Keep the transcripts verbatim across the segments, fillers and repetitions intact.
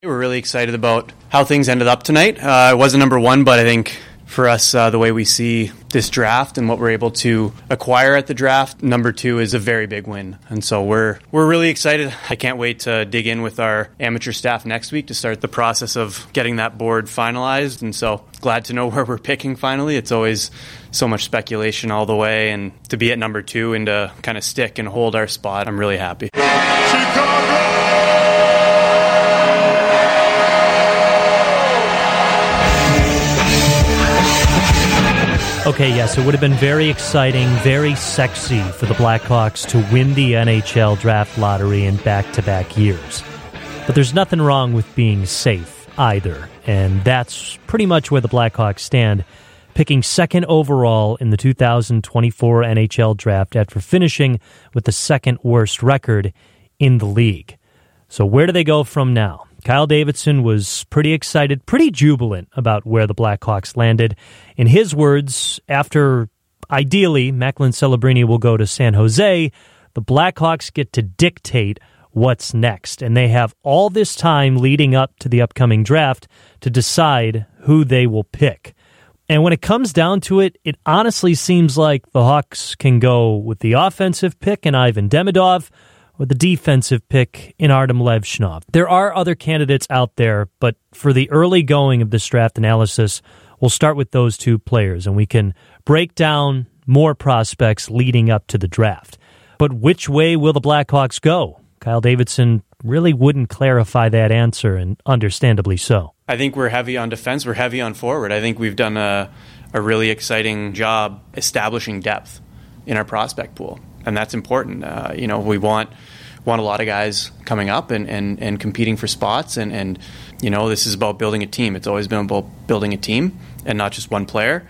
We're really excited about how things ended up tonight. Uh, it wasn't number one, but I think for us, uh, the way we see this draft and what we're able to acquire at the draft, number two is a very big win. And so we're we're really excited. I can't wait to dig in with our amateur staff next week to start the process of getting that board finalized. And so glad to know where we're picking finally. It's always so much speculation all the way. And to be at number two and to kind of stick and hold our spot, I'm really happy. Chicago! Okay, yes, it would have been very exciting, very sexy for the Blackhawks to win the N H L draft lottery in back-to-back years. But there's nothing wrong with being safe either, and that's pretty much where the Blackhawks stand, picking second overall in the two thousand twenty-four N H L draft after finishing with the second worst record in the league. So where do they go from now? Kyle Davidson was pretty excited, pretty jubilant about where the Blackhawks landed. In his words, after, ideally, Macklin Celebrini will go to San Jose, the Blackhawks get to dictate what's next. And they have all this time leading up to the upcoming draft to decide who they will pick. And when it comes down to it, it honestly seems like the Hawks can go with the offensive pick in Ivan Demidov, or the defensive pick in Artem Levshunov. There are other candidates out there, but for the early going of this draft analysis, we'll start with those two players, and we can break down more prospects leading up to the draft. But which way will the Blackhawks go? Kyle Davidson really wouldn't clarify that answer, and understandably so. I think we're heavy on defense. We're heavy on forward. I think we've done a, a really exciting job establishing depth in our prospect pool. And that's important. Uh, you know, we want want a lot of guys coming up and, and, and competing for spots. And, and, you know, this is about building a team. It's always been about building a team and not just one player.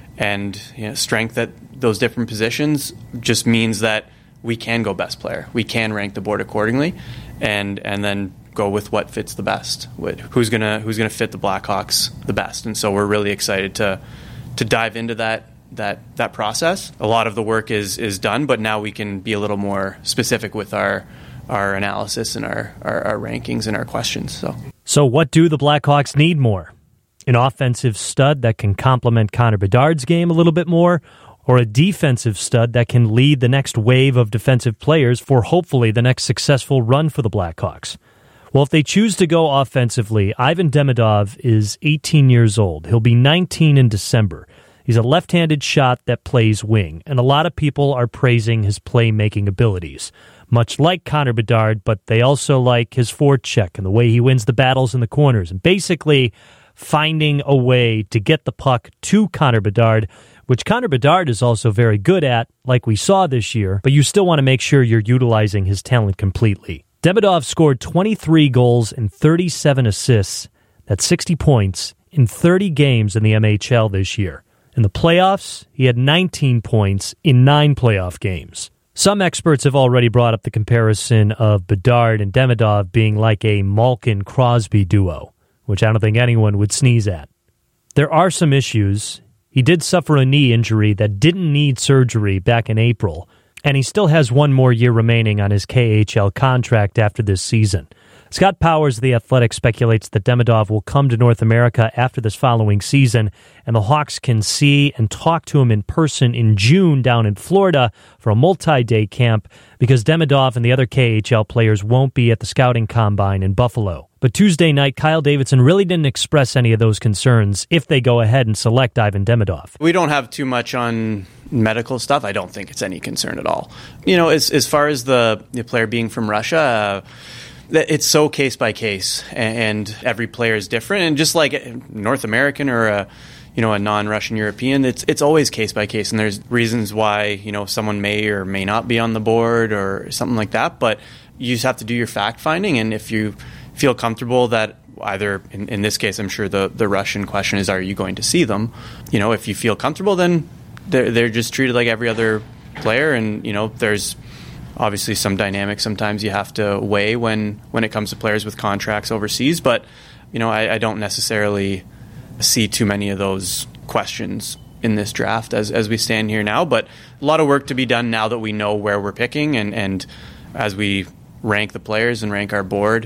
And you know, strength at those different positions just means that we can go best player. We can rank the board accordingly and and then go with what fits the best. Who's gonna who's gonna fit the Blackhawks the best. And so we're really excited to to dive into that that that process. A lot of the work is is done, but now we can be a little more specific with our our analysis and our, our, our rankings and our questions. So So what do the Blackhawks need more? An offensive stud that can complement Connor Bedard's game a little bit more, or a defensive stud that can lead the next wave of defensive players for hopefully the next successful run for the Blackhawks? Well, if they choose to go offensively, Ivan Demidov is eighteen years old. He'll be nineteen in December. He's a left-handed shot that plays wing, and a lot of people are praising his playmaking abilities, much like Connor Bedard, but they also like his forecheck and the way he wins the battles in the corners, and basically finding a way to get the puck to Connor Bedard, which Connor Bedard is also very good at, like we saw this year, but you still want to make sure you're utilizing his talent completely. Demidov scored twenty-three goals and thirty-seven assists, that's sixty points, in thirty games in the M H L this year. In the playoffs, he had nineteen points in nine playoff games. Some experts have already brought up the comparison of Bedard and Demidov being like a Malkin-Crosby duo, which I don't think anyone would sneeze at. There are some issues. He did suffer a knee injury that didn't need surgery back in April, and he still has one more year remaining on his K H L contract after this season. Scott Powers of The Athletic speculates that Demidov will come to North America after this following season, and the Hawks can see and talk to him in person in June down in Florida for a multi-day camp because Demidov and the other K H L players won't be at the scouting combine in Buffalo. But Tuesday night, Kyle Davidson really didn't express any of those concerns if they go ahead and select Ivan Demidov. We don't have too much on medical stuff. I don't think it's any concern at all. You know, as as far as the, the player being from Russia, uh, it's so case by case, and every player is different. And just like North American or a, you know, a non-Russian European, it's it's always case by case. And there's reasons why, you know, someone may or may not be on the board or something like that. But you just have to do your fact finding. And if you feel comfortable that either, in, in this case, I'm sure the, the Russian question is, are you going to see them? You know, if you feel comfortable, then they're, they're just treated like every other player. And, you know, there's obviously some dynamics sometimes you have to weigh when, when it comes to players with contracts overseas. But, you know, I, I don't necessarily see too many of those questions in this draft as, as we stand here now. But a lot of work to be done now that we know where we're picking. And, and as we rank the players and rank our board,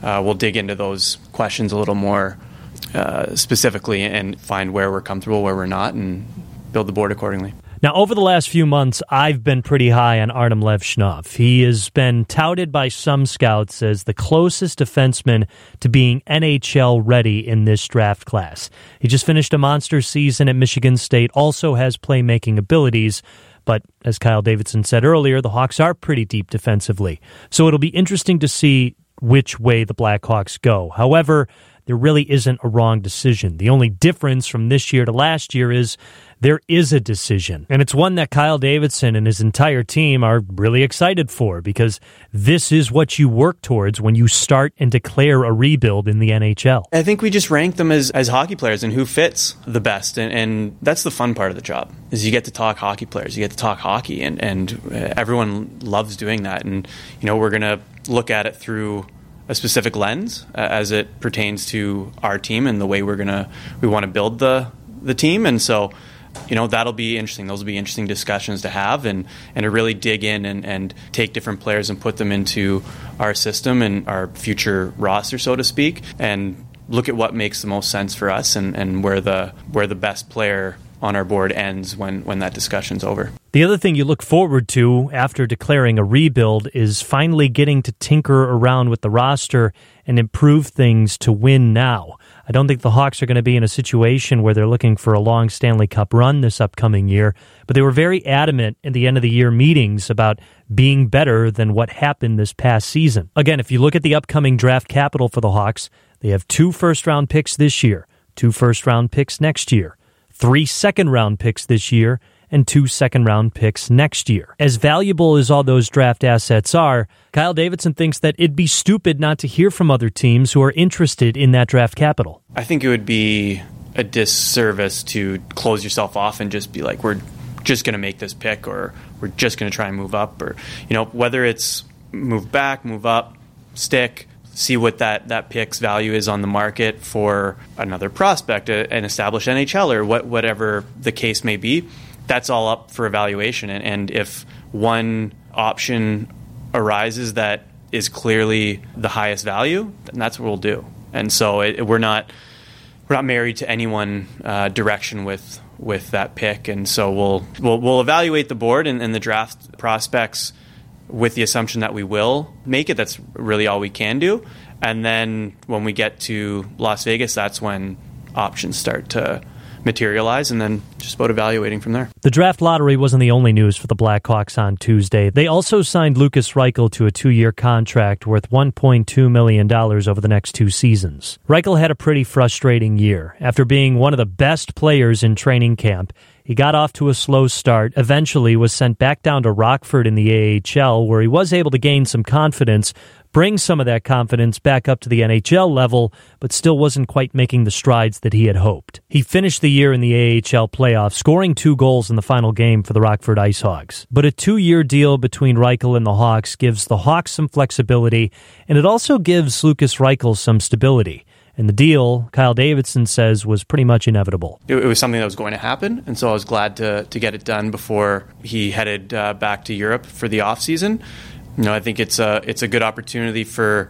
uh, we'll dig into those questions a little more uh, specifically and find where we're comfortable, where we're not, and build the board accordingly. Now, over the last few months, I've been pretty high on Artem Levshunov. He has been touted by some scouts as the closest defenseman to being N H L ready in this draft class. He just finished a monster season at Michigan State, also has playmaking abilities, but as Kyle Davidson said earlier, the Hawks are pretty deep defensively. So it'll be interesting to see which way the Blackhawks go. However, there really isn't a wrong decision. The only difference from this year to last year is there is a decision, and it's one that Kyle Davidson and his entire team are really excited for, because this is what you work towards when you start and declare a rebuild in the N H L. I think we just rank them as, as hockey players and who fits the best, and, and that's the fun part of the job, is you get to talk hockey players, you get to talk hockey, and, and everyone loves doing that. And you know, we're going to look at it through a specific lens uh, as it pertains to our team and the way we're gonna we want to build the the team. And so, you know, that'll be interesting. Those will be interesting discussions to have, and, and to really dig in and, and take different players and put them into our system and our future roster, so to speak, and look at what makes the most sense for us, and, and where the where the best player on our board ends when, when that discussion's over. The other thing you look forward to after declaring a rebuild is finally getting to tinker around with the roster and improve things to win now. I don't think the Hawks are going to be in a situation where they're looking for a long Stanley Cup run this upcoming year, but they were very adamant in the end of the year meetings about being better than what happened this past season. Again, if you look at the upcoming draft capital for the Hawks, they have two first-round picks this year, two first-round picks next year, three second-round picks this year, and two second-round picks next year. As valuable as all those draft assets are, Kyle Davidson thinks that it'd be stupid not to hear from other teams who are interested in that draft capital. I think it would be a disservice to close yourself off and just be like, we're just going to make this pick, or we're just going to try and move up, or, you know, whether it's move back, move up, stick, see what that, that pick's value is on the market for another prospect, an established N H L, or what, whatever the case may be. That's all up for evaluation. And, and if one option arises that is clearly the highest value, then that's what we'll do. And so it, we're not we're not married to any one uh, direction with with that pick. And so we'll we'll, we'll evaluate the board and, and the draft prospects with the assumption that we will make it. That's really all we can do. And then when we get to Las Vegas, that's when options start to materialize, and then just about evaluating from there. The draft lottery wasn't the only news for the Blackhawks on Tuesday. They also signed Lukas Reichel to a two-year contract worth one point two million dollars over the next two seasons. Reichel had a pretty frustrating year. After being one of the best players in training camp, he got off to a slow start, eventually was sent back down to Rockford in the A H L, where he was able to gain some confidence, bring some of that confidence back up to the N H L level, but still wasn't quite making the strides that he had hoped. He finished the year in the A H L playoffs, scoring two goals in the final game for the Rockford IceHogs. But a two-year deal between Reichel and the Hawks gives the Hawks some flexibility, and it also gives Lukas Reichel some stability. And the deal, Kyle Davidson says, was pretty much inevitable. It, it was something that was going to happen, and so I was glad to to get it done before he headed uh, back to Europe for the offseason. You know, I think it's a it's a good opportunity for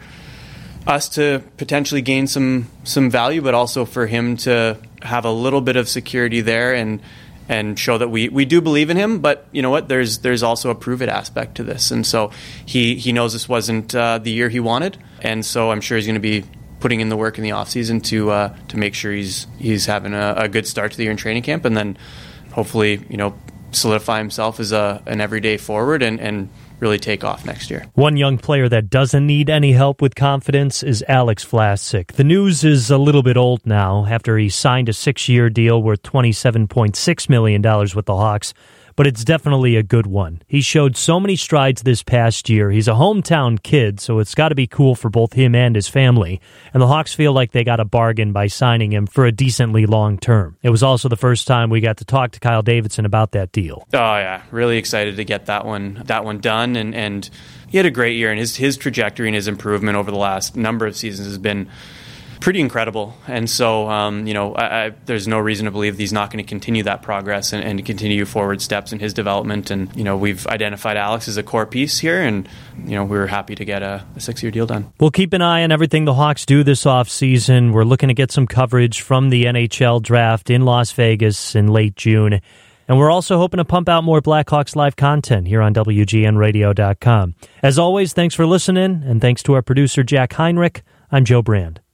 us to potentially gain some some value, but also for him to have a little bit of security there and and show that we, we do believe in him. But you know what? There's there's also a prove it aspect to this, and so he he knows this wasn't uh, the year he wanted, and so I'm sure he's going to be putting in the work in the offseason to uh, to make sure he's he's having a, a good start to the year in training camp, and then hopefully, you know, solidify himself as a an everyday forward and, and really take off next year. One young player that doesn't need any help with confidence is Alex Vlasic. The news is a little bit old now after he signed a six-year deal worth twenty-seven point six million dollars with the Hawks, but it's definitely a good one. He showed so many strides this past year. He's a hometown kid, so it's got to be cool for both him and his family. And the Hawks feel like they got a bargain by signing him for a decently long term. It was also the first time we got to talk to Kyle Davidson about that deal. Oh, yeah. Really excited to get that one that one done. And, and he had a great year, and his, his trajectory and his improvement over the last number of seasons has been pretty incredible. And so, um, you know, I, I, there's no reason to believe he's not going to continue that progress and, and continue forward steps in his development. And, you know, we've identified Alex as a core piece here, and, you know, we were happy to get a, a six-year deal done. We'll keep an eye on everything the Hawks do this offseason. We're looking to get some coverage from the N H L draft in Las Vegas in late June. And we're also hoping to pump out more Blackhawks Live content here on W G N radio dot com. As always, thanks for listening, and thanks to our producer, Jack Heinrich. I'm Joe Brand.